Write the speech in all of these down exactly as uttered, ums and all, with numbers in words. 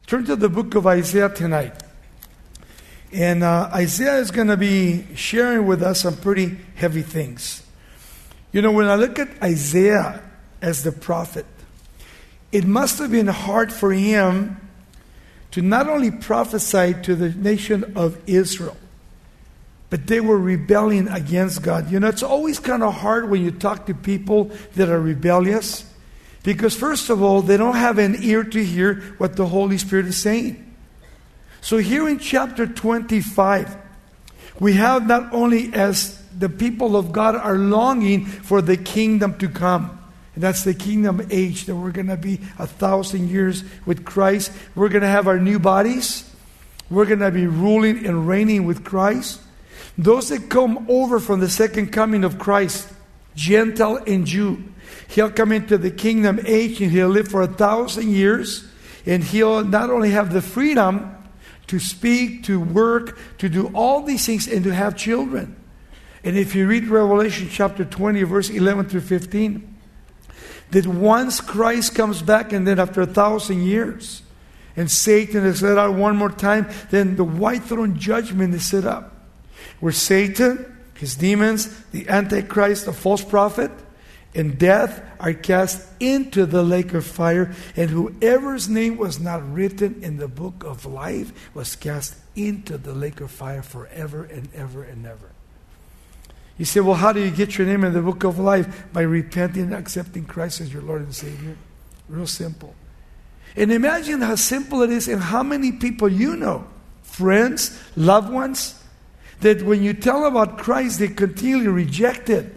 Turn to the book of Isaiah tonight. And uh, Isaiah is going to be sharing with us some pretty heavy things. You know, when I look at Isaiah as the prophet, it must have been hard for him to not only prophesy to the nation of Israel, but they were rebelling against God. You know, it's always kind of hard when you talk to people that are rebellious, because first of all, they don't have an ear to hear what the Holy Spirit is saying. So here in chapter twenty-five, we have not only as the people of God are longing for the kingdom to come, and that's the kingdom age, that we're going to be a thousand years with Christ. We're going to have our new bodies. We're going to be ruling and reigning with Christ. Those that come over from the second coming of Christ, Gentile and Jew, he'll come into the kingdom age and he'll live for a thousand years. And he'll not only have the freedom to speak, to work, to do all these things, and to have children. And if you read Revelation chapter twenty, verse eleven through fifteen, that once Christ comes back, and then after a thousand years, and Satan is let out one more time, then the white throne judgment is set up, where Satan, his demons, the Antichrist, the false prophet, and death are cast into the lake of fire, and whoever's name was not written in the book of life was cast into the lake of fire forever and ever and ever. You say, well, how do you get your name in the book of life? By repenting and accepting Christ as your Lord and Savior. Real simple. And imagine how simple it is, and how many people you know, friends, loved ones, that when you tell about Christ, they continually reject it.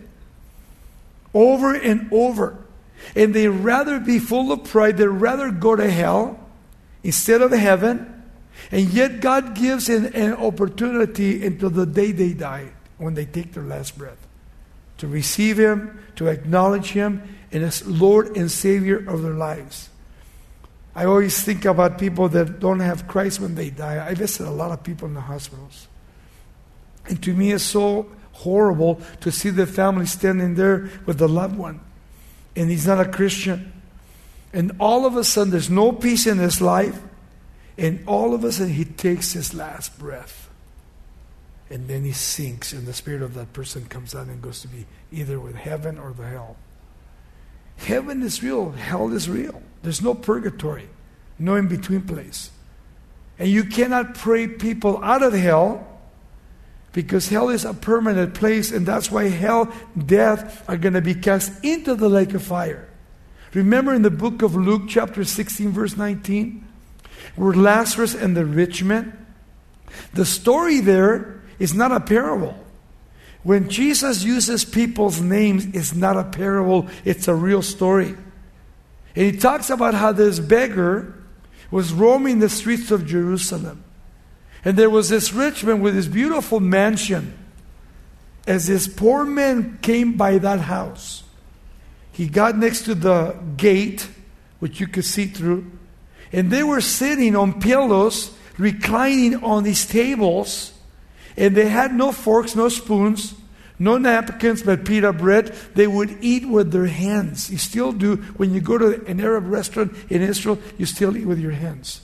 Over and over. And they rather be full of pride. They'd rather go to hell instead of heaven. And yet God gives an, an opportunity until the day they die, when they take their last breath, to receive Him, to acknowledge Him as Lord and Savior of their lives. I always think about people that don't have Christ when they die. I visit a lot of people in the hospitals. And to me, it's so horrible to see the family standing there with the loved one, and he's not a Christian. And all of a sudden, there's no peace in his life, and all of a sudden, he takes his last breath. And then he sinks, and the spirit of that person comes out and goes to be either with heaven or the hell. Heaven is real. Hell is real. There's no purgatory. No in-between place. And you cannot pray people out of hell, because hell is a permanent place, and that's why hell, death are going to be cast into the lake of fire. Remember in the book of Luke chapter sixteen, verse nineteen, where Lazarus and the rich man, the story there is not a parable. When Jesus uses people's names, it's not a parable, it's a real story. And he talks about how this beggar was roaming the streets of Jerusalem. And there was this rich man with this beautiful mansion. As this poor man came by that house, he got next to the gate, which you could see through, and they were sitting on pillows, reclining on these tables, and they had no forks, no spoons, no napkins, but pita bread. They would eat with their hands. You still do. When you go to an Arab restaurant in Israel, you still eat with your hands.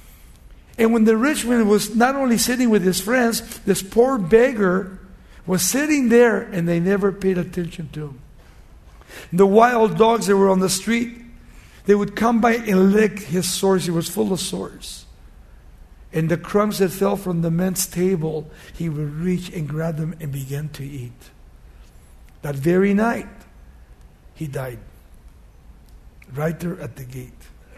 And when the rich man was not only sitting with his friends, this poor beggar was sitting there, and they never paid attention to him. The wild dogs that were on the street, they would come by and lick his sores. He was full of sores. And the crumbs that fell from the men's table, he would reach and grab them and begin to eat. That very night, he died. Right there at the gate.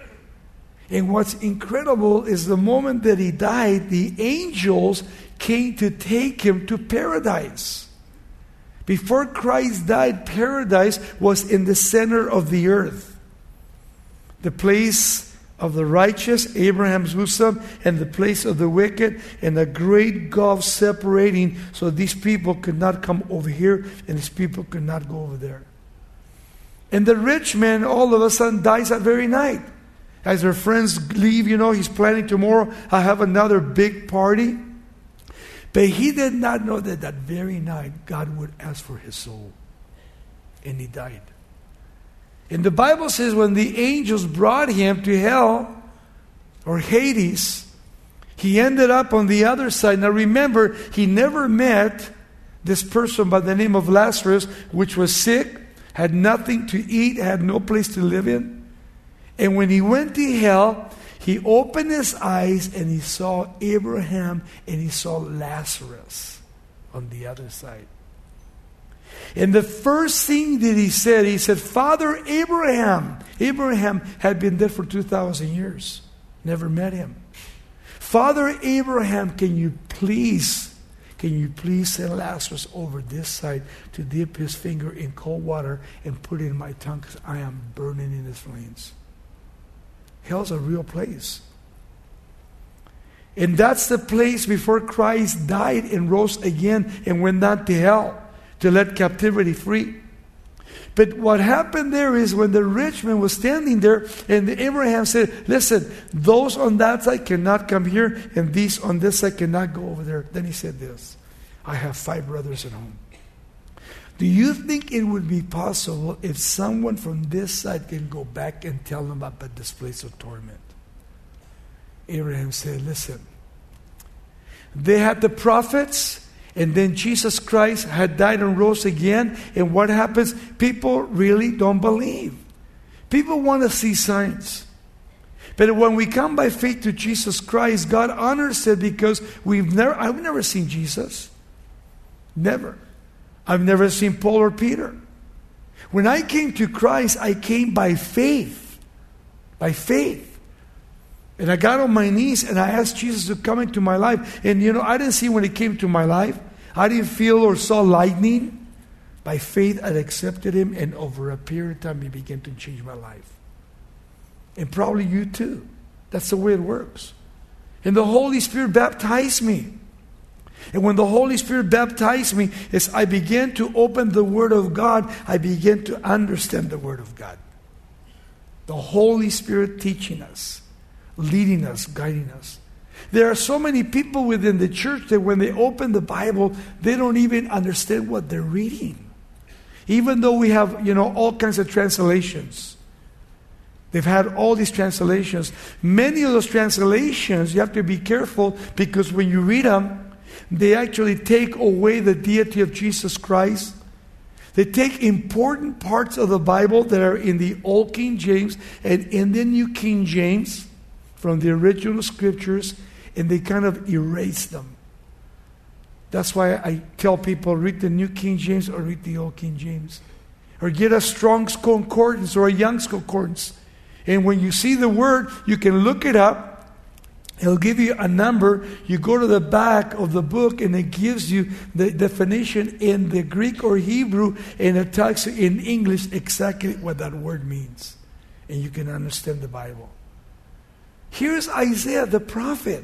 And what's incredible is the moment that he died, the angels came to take him to paradise. Before Christ died, paradise was in the center of the earth. The place of the righteous, Abraham's bosom, and the place of the wicked, and a great gulf separating, so these people could not come over here, and these people could not go over there. And the rich man all of a sudden dies that very night. As their friends leave, you know, he's planning tomorrow, I have another big party. But he did not know that that very night, God would ask for his soul. And he died. And the Bible says when the angels brought him to hell, or Hades, he ended up on the other side. Now remember, he never met this person by the name of Lazarus, which was sick, had nothing to eat, had no place to live in. And when he went to hell, he opened his eyes and he saw Abraham and he saw Lazarus on the other side. And the first thing that he said, he said, Father Abraham. Abraham had been dead for two thousand years. Never met him. Father Abraham, can you please, can you please send Lazarus over this side to dip his finger in cold water and put it in my tongue because I am burning in his flames. Hell's a real place. And that's the place before Christ died and rose again and went down to hell to let captivity free. But what happened there is when the rich man was standing there and Abraham said, listen, those on that side cannot come here and these on this side cannot go over there. Then he said this, I have five brothers at home. Do you think it would be possible if someone from this side can go back and tell them about this place of torment? Abraham said, listen, they had the prophets, and then Jesus Christ had died and rose again. And what happens? People really don't believe. People want to see signs. But when we come by faith to Jesus Christ, God honors it because we've never, I've never seen Jesus. Never. I've never seen Paul or Peter. When I came to Christ, I came by faith. By faith. And I got on my knees and I asked Jesus to come into my life. And you know, I didn't see when he came to my life. I didn't feel or saw lightning. By faith, I accepted him. And over a period of time, he began to change my life. And probably you too. That's the way it works. And the Holy Spirit baptized me. And when the Holy Spirit baptized me, as I began to open the Word of God, I began to understand the Word of God. The Holy Spirit teaching us, leading us, guiding us. There are so many people within the church that when they open the Bible, they don't even understand what they're reading. Even though we have, you know, all kinds of translations. They've had all these translations. Many of those translations, you have to be careful because when you read them, they actually take away the deity of Jesus Christ. They take important parts of the Bible that are in the Old King James and in the New King James from the original scriptures, and they kind of erase them. That's why I tell people, read the New King James or read the Old King James. Or get a Strong's Concordance or a Young's Concordance. And when you see the word, you can look it up. It'll give you a number. You go to the back of the book and it gives you the definition in the Greek or Hebrew, and it tells you in English exactly what that word means. And you can understand the Bible. Here's Isaiah the prophet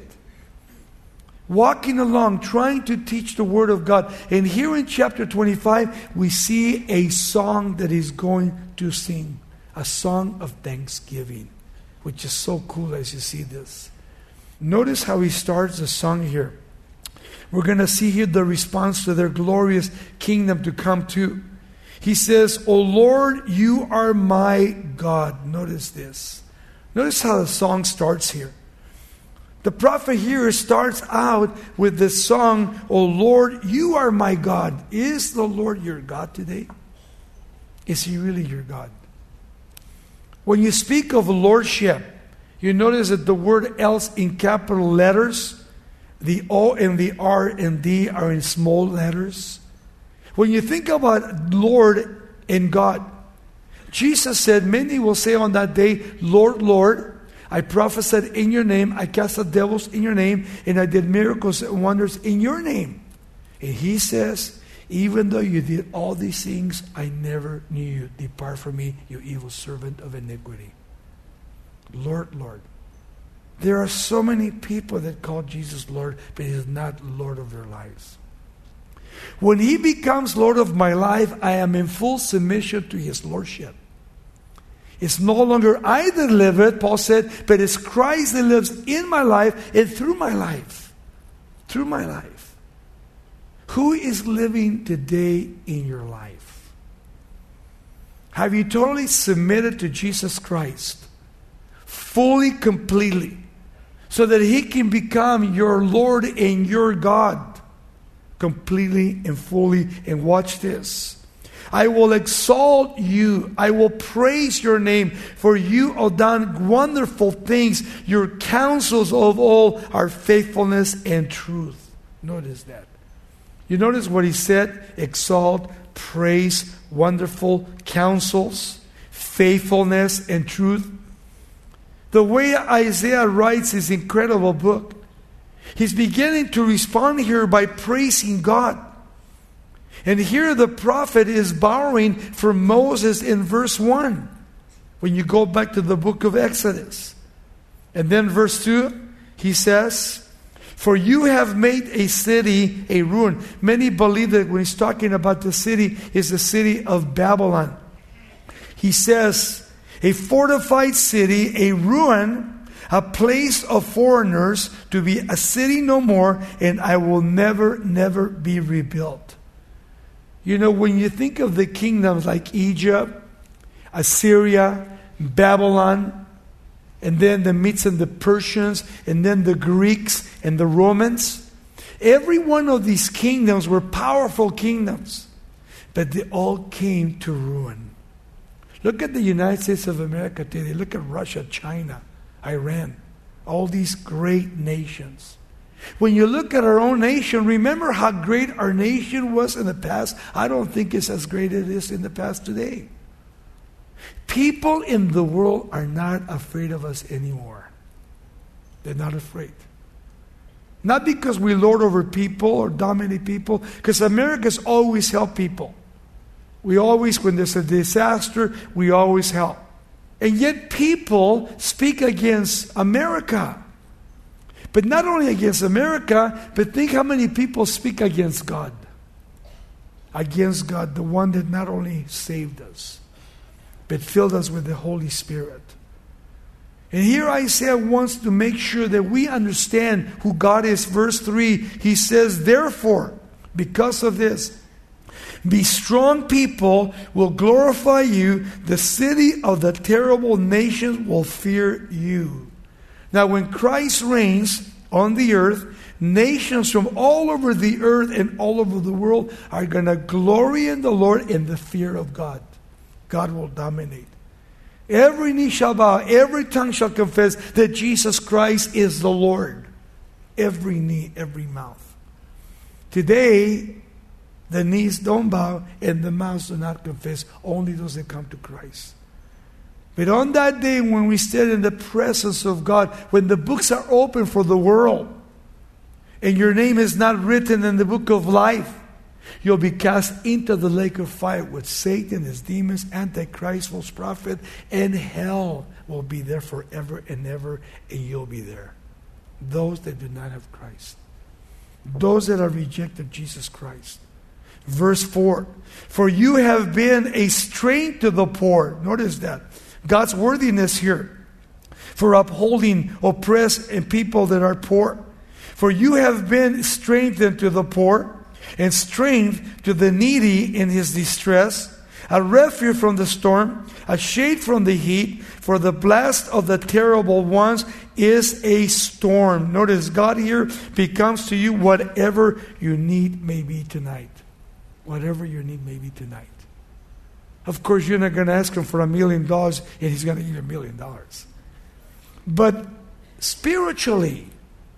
walking along trying to teach the Word of God. And here in chapter twenty-five we see a song that he's going to sing. A song of thanksgiving, which is so cool as you see this. Notice how he starts the song here. We're going to see here the response to their glorious kingdom to come to. He says, O Lord, you are my God. Notice this. Notice how the song starts here. The prophet here starts out with this song, O Lord, you are my God. Is the Lord your God today? Is he really your God? When you speak of lordship, you notice that the word else in capital letters, the O and the R and D are in small letters. When you think about Lord and God, Jesus said, many will say on that day, Lord, Lord, I prophesied in your name, I cast out devils in your name, and I did miracles and wonders in your name. And he says, even though you did all these things, I never knew you. Depart from me, you evil servant of iniquity. Lord, Lord. There are so many people that call Jesus Lord, but he is not Lord of their lives. When he becomes Lord of my life, I am in full submission to his lordship. It's no longer I that live it, Paul said, but it's Christ that lives in my life and through my life. Through my life. Who is living today in your life? Have you totally submitted to Jesus Christ? Fully, completely. so that He can become your Lord and your God completely and fully. And watch this. I will exalt you. I will praise your name, for you have done wonderful things. Your counsels of all are faithfulness and truth. Notice that. You notice what he said? Exalt, praise, wonderful counsels, faithfulness and truth. The way Isaiah writes his incredible book, he's beginning to respond here by praising God. And here the prophet is borrowing from Moses in verse one, when you go back to the book of Exodus. And then verse two, he says, for you have made a city a ruin. Many believe that when he's talking about the city, is the city of Babylon. He says, a fortified city, a ruin, a place of foreigners, to be a city no more, and I will never, never be rebuilt. You know, when you think of the kingdoms like Egypt, Assyria, Babylon, and then the Medes and the Persians, and then the Greeks and the Romans, every one of these kingdoms were powerful kingdoms, but they all came to ruin. Look at the United States of America today. Look at Russia, China, Iran, all these great nations. When you look at our own nation, remember how great our nation was in the past? I don't think it's as great as it is in the past today. People in the world are not afraid of us anymore. They're not afraid. Not because we lord over people or dominate people, because America's always helped people. We always, when there's a disaster, we always help. And yet people speak against America. But not only against America, but think how many people speak against God. Against God, the one that not only saved us, but filled us with the Holy Spirit. And here Isaiah wants to make sure that we understand who God is. Verse three, he says, therefore, because of this, be strong people will glorify you. The city of the terrible nations will fear you. Now, when Christ reigns on the earth, nations from all over the earth and all over the world are going to glory in the Lord in the fear of God. God will dominate. Every knee shall bow, every tongue shall confess that Jesus Christ is the Lord. Every knee, every mouth. Today, the knees don't bow and the mouths do not confess. Only those that come to Christ. But on that day when we stand in the presence of God, when the books are open for the world, and your name is not written in the book of life, you'll be cast into the lake of fire with Satan, his demons, Antichrist, false prophet, and hell will be there forever and ever, and you'll be there. Those that do not have Christ. Those that have rejected Jesus Christ. Verse four, for you have been a strength to the poor. Notice that. God's worthiness here for upholding oppressed and people that are poor. For you have been strengthened to the poor and strength to the needy in his distress, a refuge from the storm, a shade from the heat, for the blast of the terrible ones is a storm. Notice God here becomes to you whatever you need may be tonight. Whatever your need may be tonight. Of course, you're not going to ask him for a million dollars and he's going to give you a million dollars. But spiritually,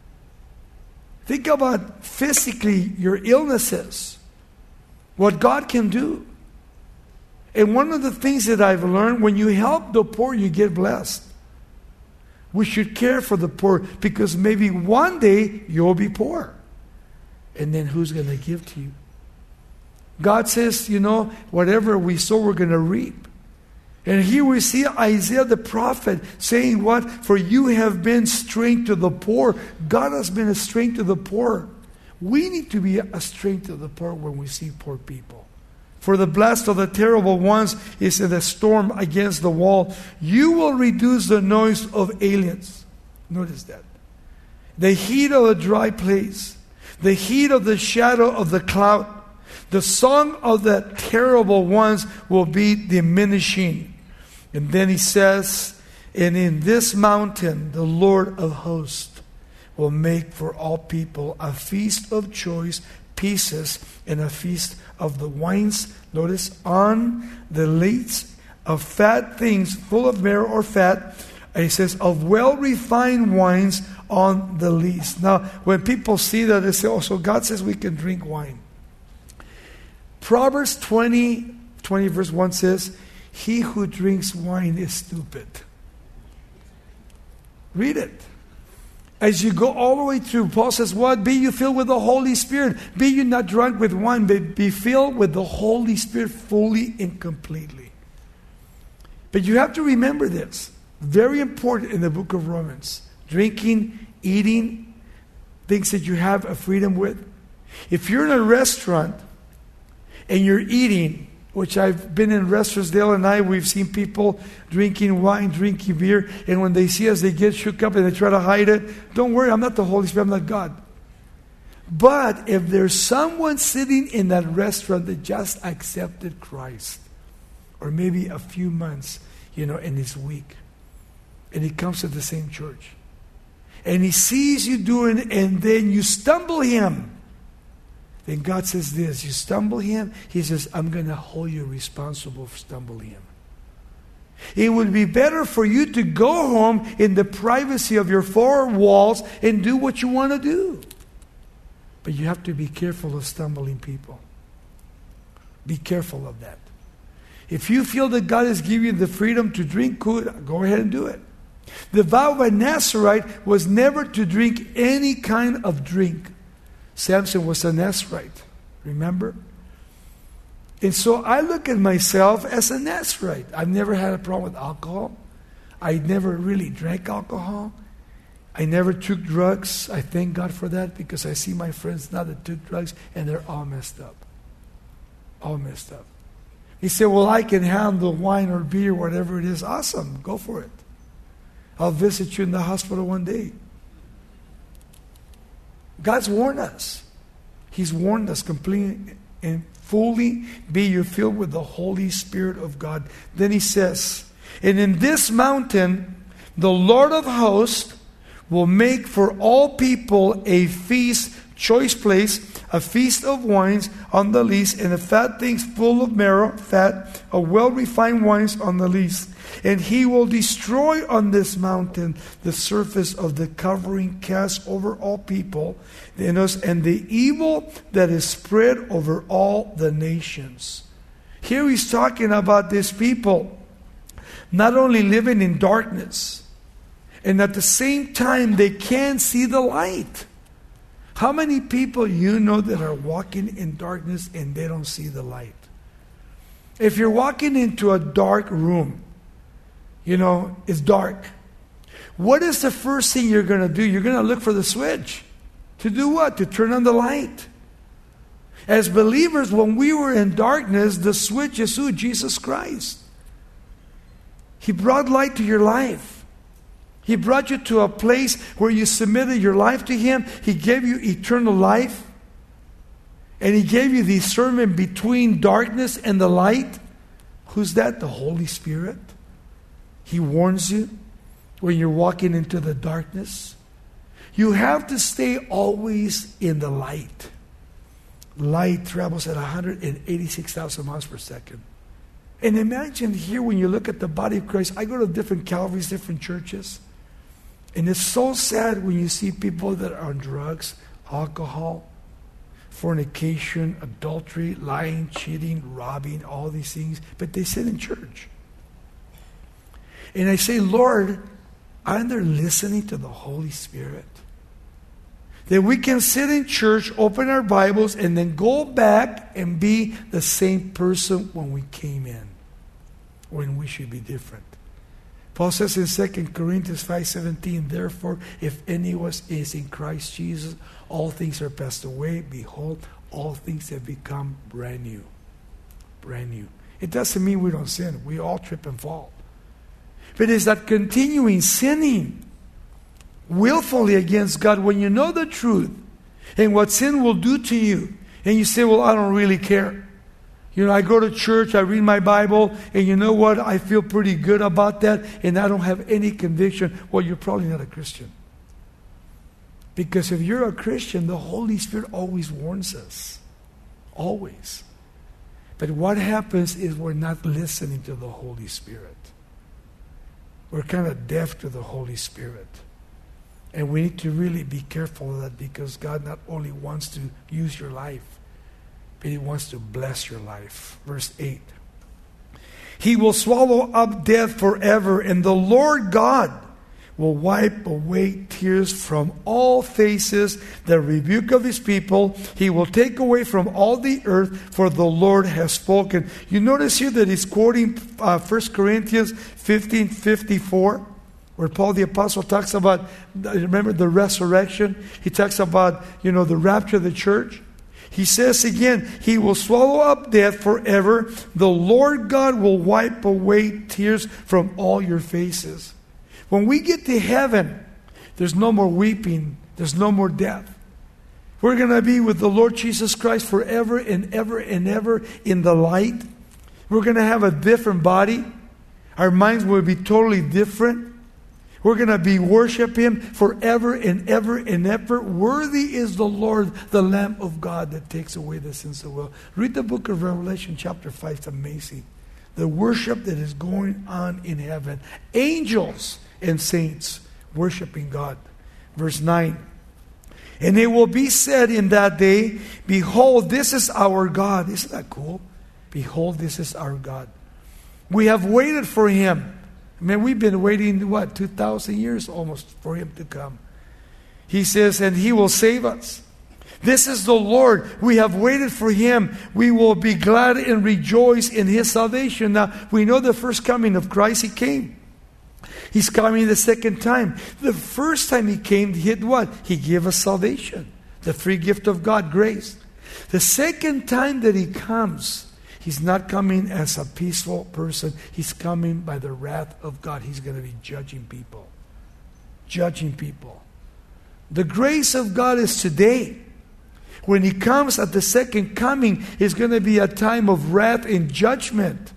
think about physically your illnesses, what God can do. And one of the things that I've learned, when you help the poor, you get blessed. We should care for the poor because maybe one day you'll be poor. And then who's going to give to you? God says, you know, whatever we sow, we're going to reap. And here we see Isaiah the prophet saying what? For you have been strength to the poor. God has been a strength to the poor. We need to be a strength to the poor when we see poor people. For the blast of the terrible ones is in the storm against the wall. You will reduce the noise of aliens. Notice that. The heat of a dry place. The heat of the shadow of the cloud. The song of the terrible ones will be diminishing. And then he says, and in this mountain, the Lord of hosts will make for all people a feast of choice pieces and a feast of the wines, notice, on the lees of fat things, full of marrow or fat. And he says, of well-refined wines on the lees. Now, when people see that, they say, oh, so God says we can drink wine. Proverbs twenty, twenty verse one says, he who drinks wine is stupid. Read it. As you go all the way through, Paul says, what? Be you filled with the Holy Spirit. Be you not drunk with wine, but be filled with the Holy Spirit fully and completely. But you have to remember this. Very important in the book of Romans. Drinking, eating, things that you have a freedom with. If you're in a restaurant and you're eating, which I've been in restaurants, Dale and I, we've seen people drinking wine, drinking beer, and when they see us, they get shook up and they try to hide it. Don't worry, I'm not the Holy Spirit, I'm not God. But if there's someone sitting in that restaurant that just accepted Christ, or maybe a few months, you know, and he's weak, and he comes to the same church, and he sees you doing, and then you stumble him, then God says this, you stumble him, he says, I'm going to hold you responsible for stumbling him. It would be better for you to go home in the privacy of your four walls and do what you want to do. But you have to be careful of stumbling people. Be careful of that. If you feel that God has given you the freedom to drink, good, go ahead and do it. The vow of a Nazarite was never to drink any kind of drink. Samson was a Nazarite, remember? And so I look at myself as a Nazarite. I've never had a problem with alcohol. I never really drank alcohol. I never took drugs. I thank God for that because I see my friends now that took drugs and they're all messed up. All messed up. He said, well, I can handle wine or beer, whatever it is. Awesome, go for it. I'll visit you in the hospital one day. God's warned us. He's warned us completely and fully. Be you filled with the Holy Spirit of God. Then he says, and in this mountain, the Lord of hosts will make for all people a feast, choice place, a feast of wines on the lees, and the fat things full of marrow, fat, of well-refined wines on the lees. And he will destroy on this mountain the surface of the covering cast over all people, and the evil that is spread over all the nations. Here he's talking about these people not only living in darkness, and at the same time they can't see the light. How many people you know that are walking in darkness and they don't see the light? If you're walking into a dark room, you know, it's dark. What is the first thing you're going to do? You're going to look for the switch. To do what? To turn on the light. As believers, when we were in darkness, the switch is who? Jesus Christ. He brought light to your life. He brought you to a place where you submitted your life to Him. He gave you eternal life. And He gave you discernment between darkness and the light. Who's that? The Holy Spirit. He warns you when you're walking into the darkness. You have to stay always in the light. Light travels at one hundred eighty-six thousand miles per second. And imagine here when you look at the body of Christ, I go to different Calvaries, different churches. And it's so sad when you see people that are on drugs, alcohol, fornication, adultery, lying, cheating, robbing, all these things. But they sit in church. And I say, Lord, aren't they listening to the Holy Spirit? That we can sit in church, open our Bibles, and then go back and be the same person when we came in. When we should be different. Paul says in Second Corinthians five seventeen, therefore, if anyone is in Christ Jesus, all things are passed away. Behold, all things have become brand new. Brand new. It doesn't mean we don't sin. We all trip and fall. But it's that continuing sinning willfully against God when you know the truth and what sin will do to you. And you say, well, I don't really care. You know, I go to church, I read my Bible, and you know what? I feel pretty good about that, and I don't have any conviction. Well, you're probably not a Christian. Because if you're a Christian, the Holy Spirit always warns us. Always. But what happens is we're not listening to the Holy Spirit. We're kind of deaf to the Holy Spirit. And we need to really be careful of that, because God not only wants to use your life, but He wants to bless your life. Verse eight. He will swallow up death forever, and the Lord God will wipe away tears from all faces, the rebuke of His people. He will take away from all the earth, for the Lord has spoken. You notice here that he's quoting uh, First Corinthians fifteen fifty-four, where Paul the Apostle talks about, remember, the resurrection. He talks about, you know, the rapture of the church. He says again, He will swallow up death forever. The Lord God will wipe away tears from all your faces. When we get to heaven, there's no more weeping. There's no more death. We're going to be with the Lord Jesus Christ forever and ever and ever in the light. We're going to have a different body. Our minds will be totally different. We're going to be worship Him forever and ever and ever. Worthy is the Lord, the Lamb of God that takes away the sins of the world. Read the book of Revelation chapter five. It's amazing. The worship that is going on in heaven. Angels and saints worshiping God. Verse nine. And it will be said in that day, behold, this is our God. Isn't that cool? Behold, this is our God. We have waited for Him. I mean, we've been waiting, what, two thousand years almost for Him to come. He says, and He will save us. This is the Lord. We have waited for Him. We will be glad and rejoice in His salvation. Now, we know the first coming of Christ, He came. He's coming the second time. The first time He came, He did what? He gave us salvation. The free gift of God, grace. The second time that He comes, He's not coming as a peaceful person. He's coming by the wrath of God. He's going to be judging people. Judging people. The grace of God is today. When He comes at the second coming, it's going to be a time of wrath and judgment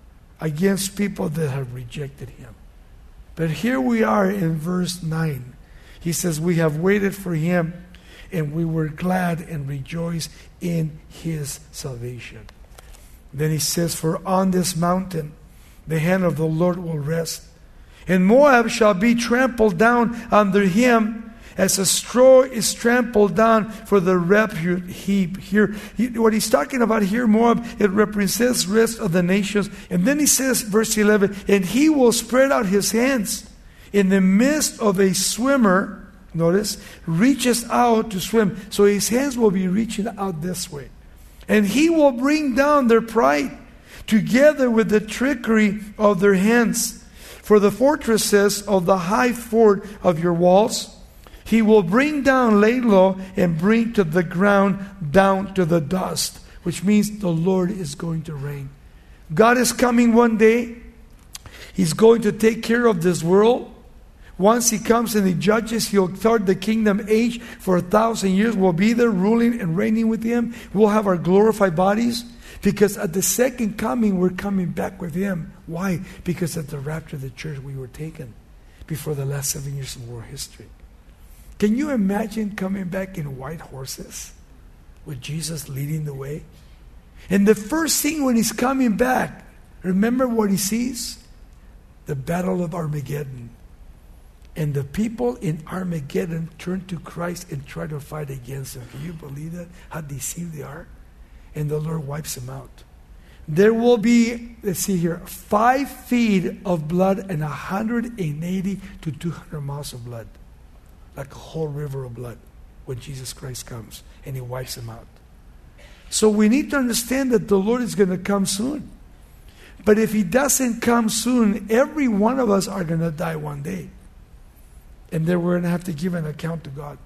against people that have rejected Him. But here we are in verse nine. He says, we have waited for Him, and we were glad and rejoiced in His salvation. Then He says, for on this mountain the hand of the Lord will rest, and Moab shall be trampled down under Him, as a straw is trampled down for the refuse heap. Here, he, what he's talking about here, Moab, it represents rest of the nations. And then he says, verse eleven, and He will spread out His hands in the midst of a swimmer. Notice, reaches out to swim. So His hands will be reaching out this way. And He will bring down their pride together with the trickery of their hands. For the fortresses of the high fort of your walls, He will bring down, lay low, and bring to the ground down to the dust. Which means the Lord is going to reign. God is coming one day. He's going to take care of this world. Once He comes and He judges, He'll start the kingdom age for a thousand years. We'll be there ruling and reigning with Him. We'll have our glorified bodies. Because at the second coming, we're coming back with Him. Why? Because at the rapture of the church, we were taken before the last seven years of world history. Can you imagine coming back in white horses with Jesus leading the way? And the first thing when He's coming back, remember what He sees? The battle of Armageddon. And the people in Armageddon turn to Christ and try to fight against Him. Can you believe that? How deceived they are? And the Lord wipes them out. There will be, let's see here, five feet of blood and one hundred eighty to two hundred miles of blood. Like a whole river of blood when Jesus Christ comes and He wipes them out. So we need to understand that the Lord is going to come soon. But if He doesn't come soon, every one of us are going to die one day. And then we're going to have to give an account to God.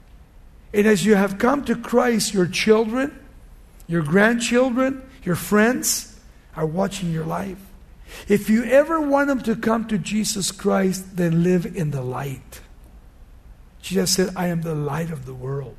And as you have come to Christ, your children, your grandchildren, your friends are watching your life. If you ever want them to come to Jesus Christ, then live in the light. Jesus said, I am the light of the world.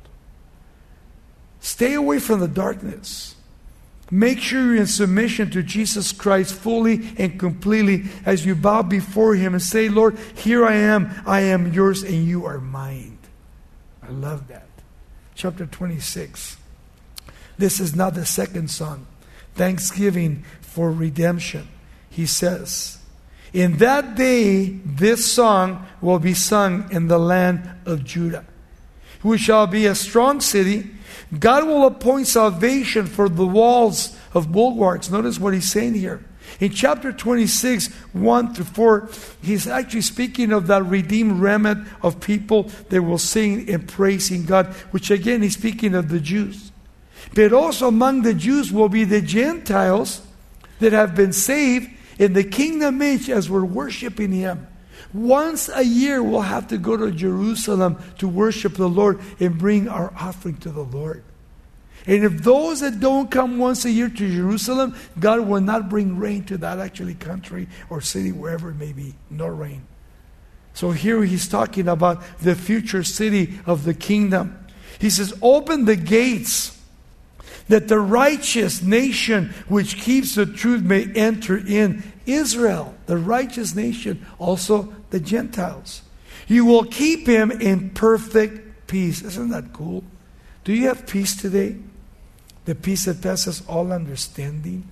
Stay away from the darkness. Make sure you're in submission to Jesus Christ fully and completely as you bow before Him and say, Lord, here I am. I am yours and you are mine. I love that. Chapter twenty-six. This is not the second song. Thanksgiving for redemption. He says, in that day, this song will be sung in the land of Judah, which shall be a strong city. God will appoint salvation for the walls of bulwarks. Notice what he's saying here. In chapter twenty-six, one through four, he's actually speaking of that redeemed remnant of people that will sing and praising God, which again, he's speaking of the Jews. But also among the Jews will be the Gentiles that have been saved in the kingdom age as we're worshiping Him. Once a year, we'll have to go to Jerusalem to worship the Lord and bring our offering to the Lord. And if those that don't come once a year to Jerusalem, God will not bring rain to that actually country or city, wherever it may be. No rain. So here he's talking about the future city of the kingdom. He says, open the gates that the righteous nation which keeps the truth may enter in. Israel, the righteous nation, also the Gentiles. You will keep him in perfect peace. Isn't that cool? Do you have peace today? The peace that passes all understanding.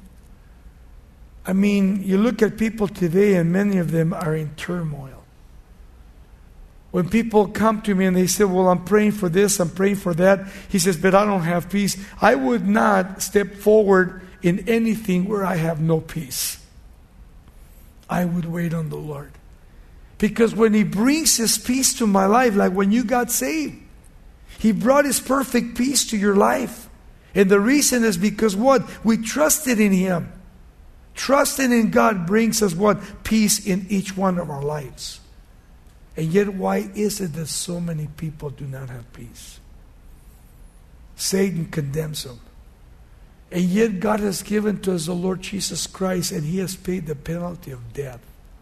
I mean, you look at people today and many of them are in turmoil. When people come to me and they say, well, I'm praying for this, I'm praying for that. He says, but I don't have peace. I would not step forward in anything where I have no peace. I would wait on the Lord. Because when He brings His peace to my life, like when you got saved, He brought His perfect peace to your life. And the reason is because what? We trusted in Him. Trusting in God brings us what? Peace in each one of our lives. And yet, why is it that so many people do not have peace? Satan condemns them. And yet God has given to us the Lord Jesus Christ, and He has paid the penalty of death.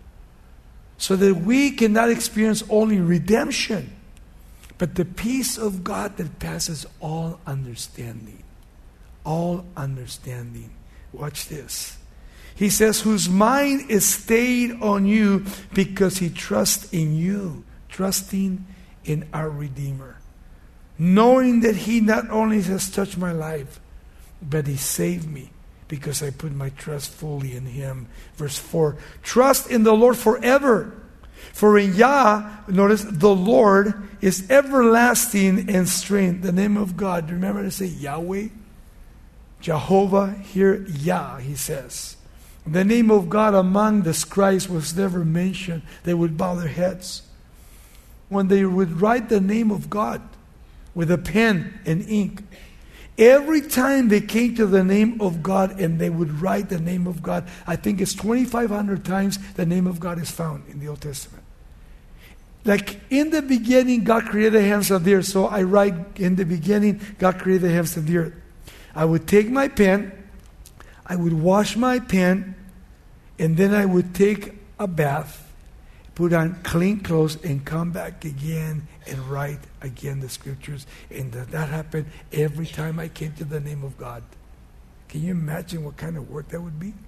So that we cannot experience only redemption, but the peace of God that passes all understanding. All understanding. Watch this. He says, whose mind is stayed on you because he trusts in you. Trusting in our Redeemer. Knowing that He not only has touched my life, but He saved me because I put my trust fully in Him. Verse four. Trust in the Lord forever. For in Yah, notice, the Lord is everlasting and strength. The name of God. Remember to say Yahweh? Jehovah, here Yah, he says. The name of God among the scribes was never mentioned. They would bow their heads. When they would write the name of God with a pen and ink, every time they came to the name of God and they would write the name of God, I think it's twenty-five hundred times the name of God is found in the Old Testament. Like in the beginning, God created the heavens and the earth. So I write in the beginning, God created the heavens and the earth. I would take my pen, I would wash my pen, and then I would take a bath, put on clean clothes, and come back again and write again the scriptures. And that happened every time I came to the name of God. Can you imagine what kind of work that would be?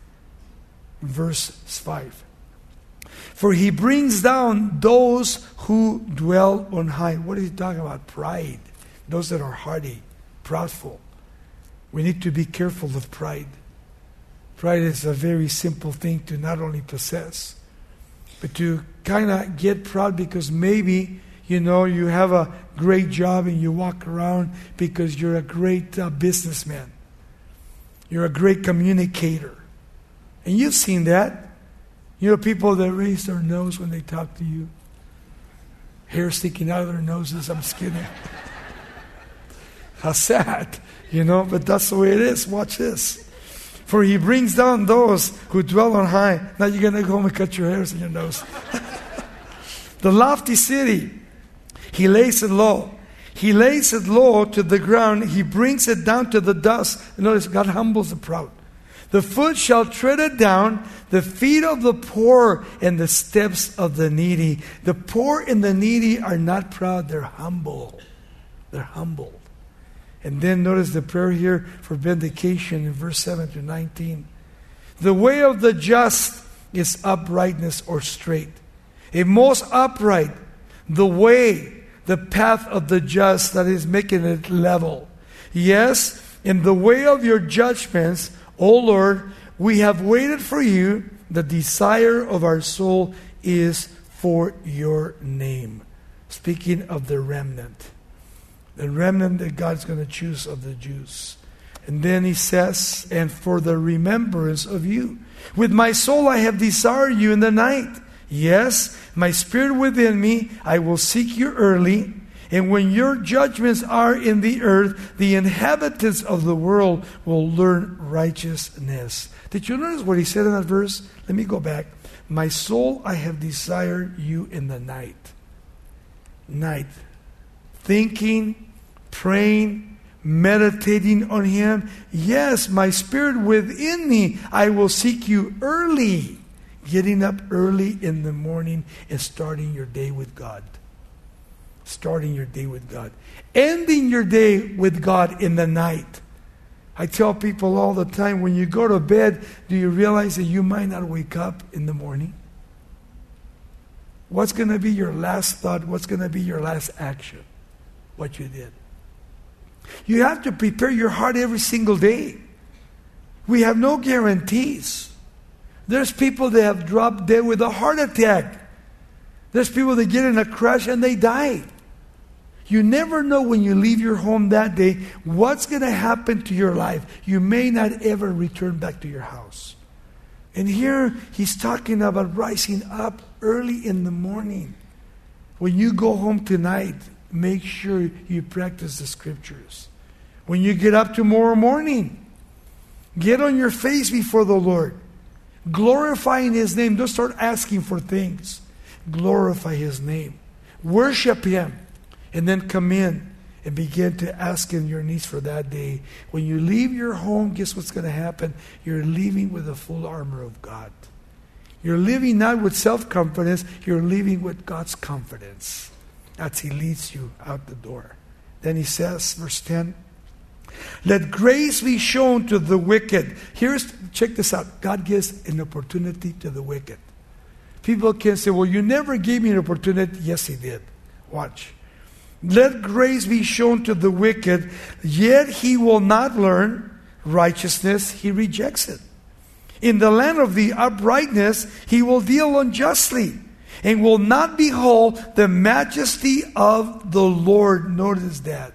Verse five. For He brings down those who dwell on high. What is He talking about? Pride. Those that are haughty, proudful. We need to be careful of pride. Pride is a very simple thing to not only possess, but to kind of get proud because maybe, you know, you have a great job and you walk around because you're a great uh, businessman. You're a great communicator. And you've seen that. You know, people that raise their nose when they talk to you. Hair sticking out of their noses. I'm just kidding. How sad, you know, but that's the way it is. Watch this. For He brings down those who dwell on high. Now you're going to go home and cut your hairs in your nose. The lofty city, He lays it low. He lays it low to the ground. He brings it down to the dust. Notice, God humbles the proud. The foot shall tread it down, the feet of the poor and the steps of the needy. The poor and the needy are not proud, they're humble. They're humble. And then notice the prayer here for vindication in verse seven to nineteen. The way of the just is uprightness or straight. A most upright, the way, the path of the just, that is making it level. Yes, in the way of your judgments, O Lord, we have waited for you. The desire of our soul is for your name. Speaking of the remnant. The remnant that God's going to choose of the Jews. And then he says, and for the remembrance of you. With my soul I have desired you in the night. Yes, my spirit within me, I will seek you early. And when your judgments are in the earth, the inhabitants of the world will learn righteousness. Did you notice what he said in that verse? Let me go back. My soul, I have desired you in the night. Night. Thinking, praying, meditating on him. Yes, my spirit within me, I will seek you early. Getting up early in the morning and starting your day with God. Starting your day with God. Ending your day with God in the night. I tell people all the time, when you go to bed, do you realize that you might not wake up in the morning? What's going to be your last thought? What's going to be your last action? What you did. You have to prepare your heart every single day. We have no guarantees. There's people that have dropped dead with a heart attack. There's people that get in a crash and they die. You never know when you leave your home that day what's going to happen to your life. You may not ever return back to your house. And here he's talking about rising up early in the morning. When you go home tonight, make sure you practice the scriptures. When you get up tomorrow morning, get on your face before the Lord. Glorifying his name. Don't start asking for things. Glorify his name. Worship him. And then come in and begin to ask him your needs for that day. When you leave your home, guess what's going to happen? You're leaving with the full armor of God. You're living not with self-confidence. You're living with God's confidence. As he leads you out the door. Then he says, verse ten, let grace be shown to the wicked. Here's, check this out. God gives an opportunity to the wicked. People can say, well, you never gave me an opportunity. Yes, he did. Watch. Let grace be shown to the wicked, yet he will not learn righteousness. He rejects it. In the land of the uprightness, he will deal unjustly and will not behold the majesty of the Lord. Notice that.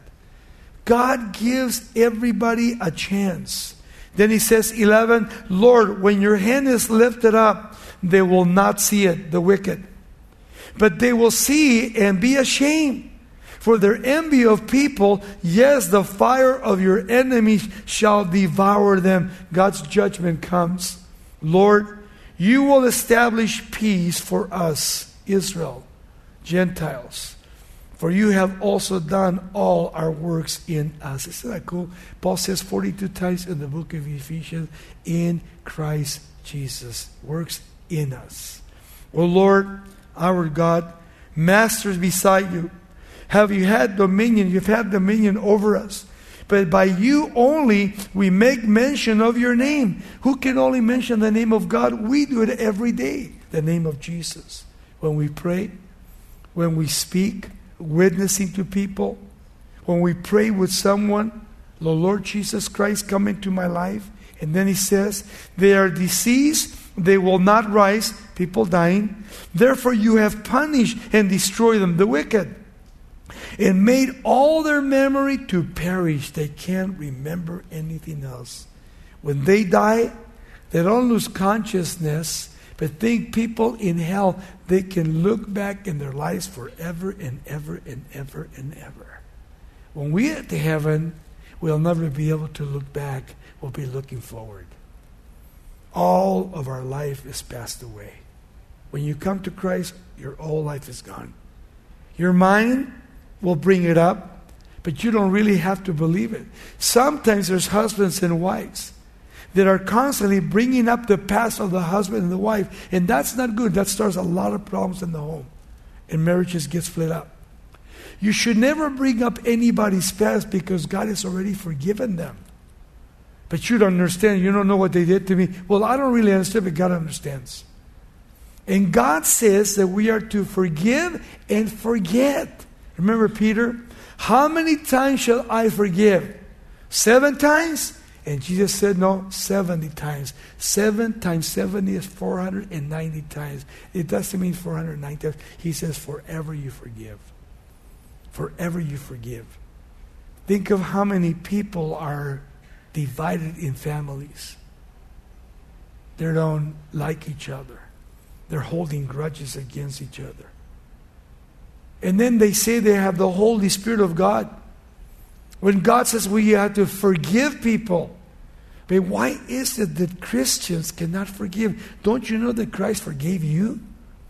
God gives everybody a chance. Then he says, eleven, Lord, when your hand is lifted up, they will not see it, the wicked. But they will see and be ashamed. For their envy of people, yes, the fire of your enemies shall devour them. God's judgment comes. Lord, you will establish peace for us, Israel, Gentiles. For you have also done all our works in us. Isn't that cool? Paul says forty-two times in the book of Ephesians, in Christ Jesus. Works in us. O Lord, our God, masters beside you, have you had dominion? You've had dominion over us. But by you only we make mention of your name. Who can only mention the name of God? We do it every day. The name of Jesus. When we pray, when we speak, witnessing to people, when we pray with someone, the Lord Jesus Christ come into my life. And then he says, they are diseased, they will not rise, people dying. Therefore you have punished and destroyed them, the wicked, and made all their memory to perish. They can't remember anything else. When they die, they don't lose consciousness, but think people in hell, they can look back in their lives forever and ever and ever and ever. When we get to heaven, we'll never be able to look back. We'll be looking forward. All of our life is passed away. When you come to Christ, your whole life is gone. Your mind will bring it up, but you don't really have to believe it. Sometimes there's husbands and wives that are constantly bringing up the past of the husband and the wife, and that's not good. That starts a lot of problems in the home, and marriages get split up. You should never bring up anybody's past because God has already forgiven them. But you don't understand. You don't know what they did to me. Well, I don't really understand, but God understands. And God says that we are to forgive and forget. Remember Peter? How many times shall I forgive? Seven times? And Jesus said, no, seventy times. Seven times seventy is four hundred ninety times. It doesn't mean four hundred ninety times. He says, forever you forgive. Forever you forgive. Think of how many people are divided in families. They don't like each other. They're holding grudges against each other. And then they say they have the Holy Spirit of God. When God says we have to forgive people. But why is it that Christians cannot forgive? Don't you know that Christ forgave you?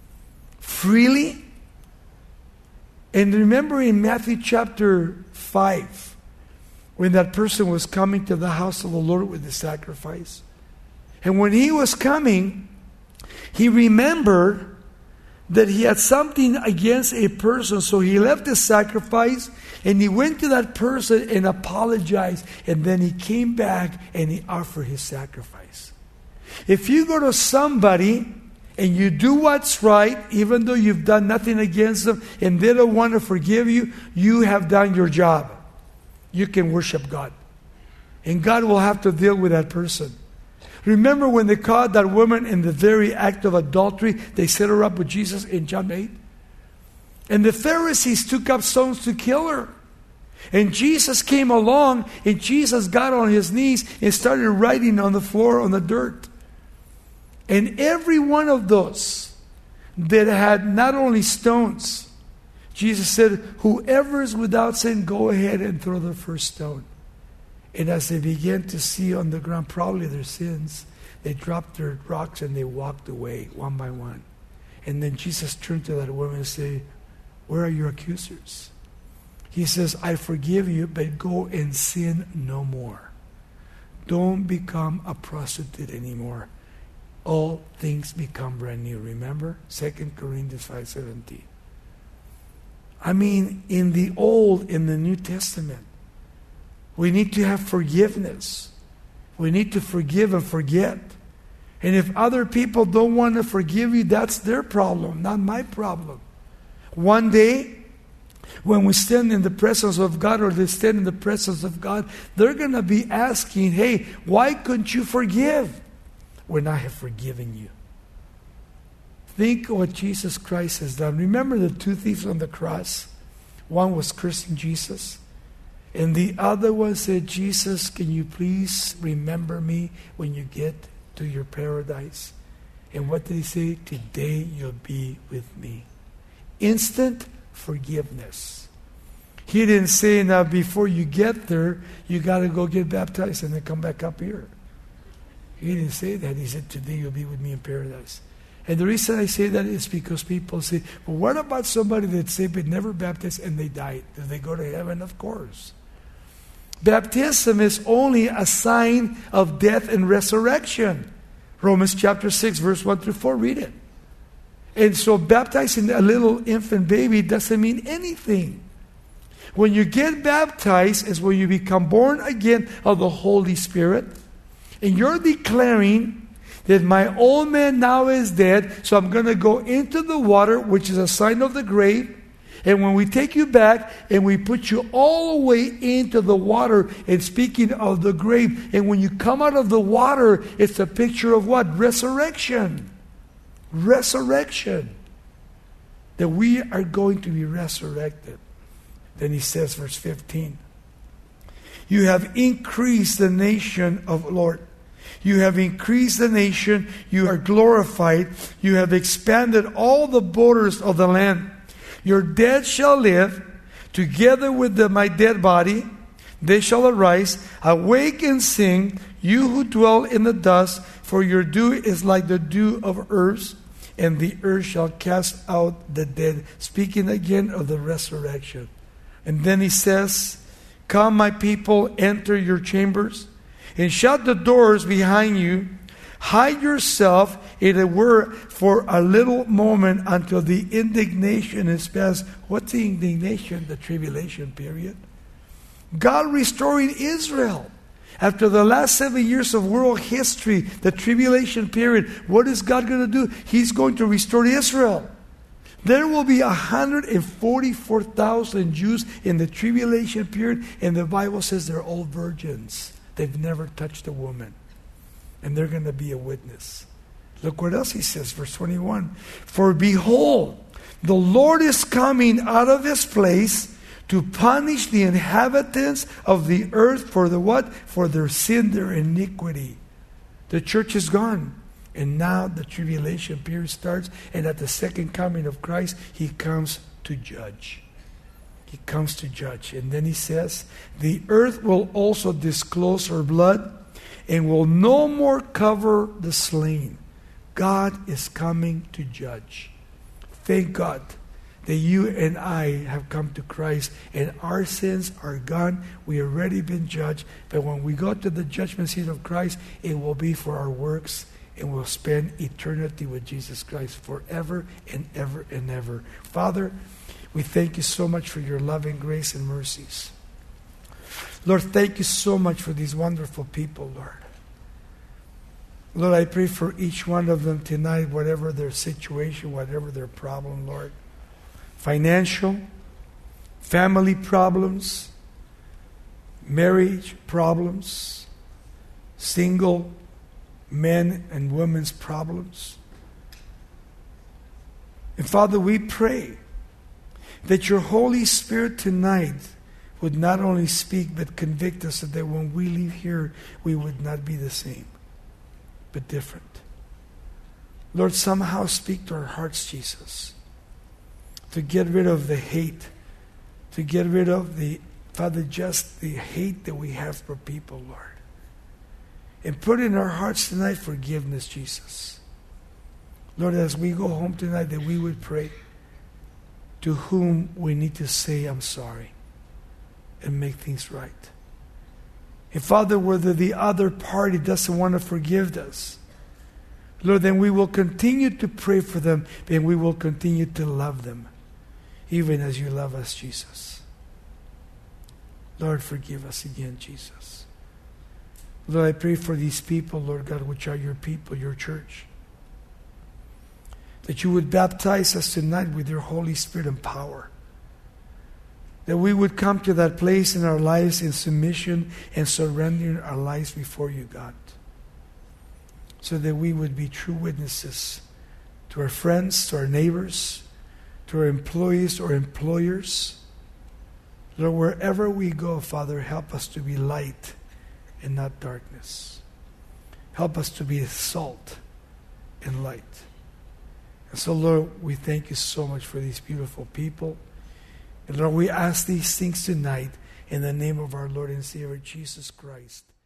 Freely? And remember in Matthew chapter five, when that person was coming to the house of the Lord with the sacrifice. And when he was coming, he remembered that he had something against a person. So he left the sacrifice and he went to that person and apologized. And then he came back and he offered his sacrifice. If you go to somebody and you do what's right, even though you've done nothing against them, and they don't want to forgive you, you have done your job. You can worship God. And God will have to deal with that person. Remember when they caught that woman in the very act of adultery, they set her up with Jesus in John eight? And the Pharisees took up stones to kill her. And Jesus came along, and Jesus got on his knees and started writing on the floor, on the dirt. And every one of those that had not only stones, Jesus said, whoever is without sin, go ahead and throw the first stone. And as they began to see on the ground probably their sins, they dropped their rocks and they walked away one by one. And then Jesus turned to that woman and said, where are your accusers? He says, I forgive you, but go and sin no more. Don't become a prostitute anymore. All things become brand new. Remember? Second Corinthians five seventeen. I mean, in the Old, in the New Testament, we need to have forgiveness. We need to forgive and forget. And if other people don't want to forgive you, that's their problem, not my problem. One day, when we stand in the presence of God, or they stand in the presence of God, they're going to be asking, hey, why couldn't you forgive when I have forgiven you? Think of what Jesus Christ has done. Remember the two thieves on the cross? One was cursing Jesus. And the other one said, Jesus, can you please remember me when you get to your paradise? And what did he say? Today you'll be with me. Instant forgiveness. He didn't say, now before you get there, you got to go get baptized and then come back up here. He didn't say that. He said, today you'll be with me in paradise. And the reason I say that is because people say, well, what about somebody that's saved but never baptized and they died? Do they go to heaven? Of course. Baptism is only a sign of death and resurrection. Romans chapter six, verse one through four, read it. And so baptizing a little infant baby doesn't mean anything. When you get baptized is when you become born again of the Holy Spirit. And you're declaring that my old man now is dead, so I'm going to go into the water, which is a sign of the grave. And when we take you back and we put you all the way into the water, and speaking of the grave, and when you come out of the water, it's a picture of what? Resurrection. Resurrection. That we are going to be resurrected. Then he says, verse fifteen, you have increased the nation of Lord. You have increased the nation. You are glorified. You have expanded all the borders of the land. Your dead shall live together with the, my dead body. They shall arise. Awake and sing, you who dwell in the dust, for your dew is like the dew of earth, and the earth shall cast out the dead. Speaking again of the resurrection. And then he says, come, my people, enter your chambers, and shut the doors behind you. Hide yourself, in a word, for a little moment until the indignation is past. What's the indignation? The tribulation period. God restoring Israel. After the last seven years of world history, the tribulation period, what is God going to do? He's going to restore Israel. There will be one hundred forty-four thousand Jews in the tribulation period, and the Bible says they're all virgins. They've never touched a woman. And they're going to be a witness. Look what else he says, verse twenty-one. For behold, the Lord is coming out of his place to punish the inhabitants of the earth for the what? For their sin, their iniquity. The church is gone. And now the tribulation period starts. And at the second coming of Christ, he comes to judge. He comes to judge. And then he says, the earth will also disclose her blood and will no more cover the slain. God is coming to judge. Thank God that you and I have come to Christ and our sins are gone. We have already been judged. But when we go to the judgment seat of Christ, it will be for our works, and we'll spend eternity with Jesus Christ forever and ever and ever. Father, we thank you so much for your loving grace and mercies. Lord, thank you so much for these wonderful people, Lord. Lord, I pray for each one of them tonight, whatever their situation, whatever their problem, Lord. Financial, family problems, marriage problems, single men and women's problems. And Father, we pray that your Holy Spirit tonight would not only speak but convict us, so that when we leave here, we would not be the same, but different. Lord, somehow speak to our hearts, Jesus, to get rid of the hate, to get rid of the, Father, just the hate that we have for people, Lord. And put in our hearts tonight forgiveness, Jesus. Lord, as we go home tonight, that we would pray to whom we need to say, I'm sorry, and make things right. And Father, whether the other party doesn't want to forgive us, Lord, then we will continue to pray for them, and we will continue to love them, even as you love us, Jesus. Lord, forgive us again, Jesus. Lord, I pray for these people, Lord God, which are your people, your church, that you would baptize us tonight with your Holy Spirit and power. That we would come to that place in our lives in submission and surrendering our lives before you, God. So that we would be true witnesses to our friends, to our neighbors, to our employees or employers. Lord, wherever we go, Father, help us to be light and not darkness. Help us to be salt and light. And so, Lord, we thank you so much for these beautiful people. And Lord, we ask these things tonight in the name of our Lord and Savior, Jesus Christ.